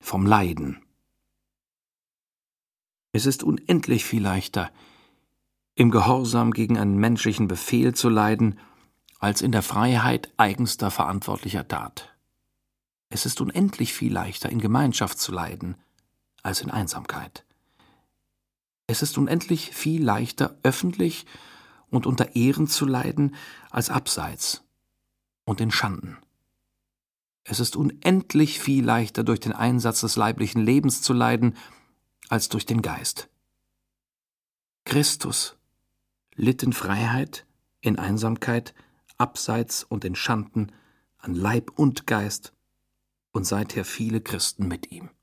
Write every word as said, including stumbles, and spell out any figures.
vom Leiden. Es ist unendlich viel leichter, im Gehorsam gegen einen menschlichen Befehl zu leiden, als in der Freiheit eigenster verantwortlicher Tat. Es ist unendlich viel leichter, in Gemeinschaft zu leiden, als in Einsamkeit. Es ist unendlich viel leichter, öffentlich und unter Ehren zu leiden, als abseits und in Schanden. Es ist unendlich viel leichter, durch den Einsatz des leiblichen Lebens zu leiden, als durch den Geist. Christus litt in Freiheit, in Einsamkeit, abseits und in Schanden, an Leib und Geist, und seither viele Christen mit ihm.